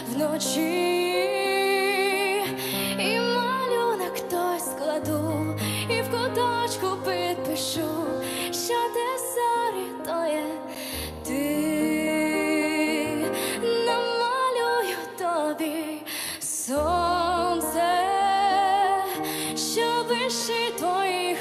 вночі, і малюнок той складу, і в куточку підпишу, що те зорі, то є ти. Намалюю тобі сонце, що блищить в твоїх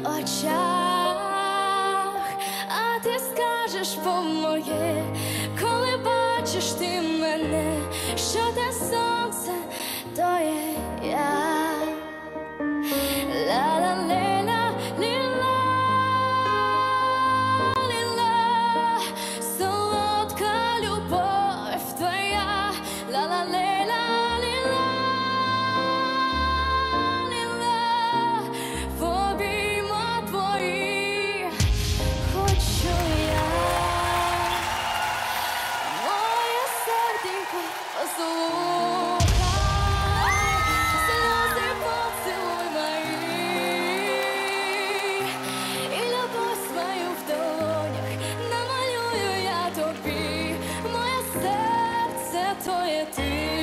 очах, а ти скажеш по-моє, коли бачиш ти мене, що те сонце, то є я. Ла-ла-ле-ла, ліла, ліла, солодка любов твоя. Ла-ла-ле-ла, ліла, ліла, в обіймах твоїх хочу я. Моє серденько, послухай, сльози поцілуй мої, і любов свою в долонях намалюю я тобі. Моє серце, то є ти.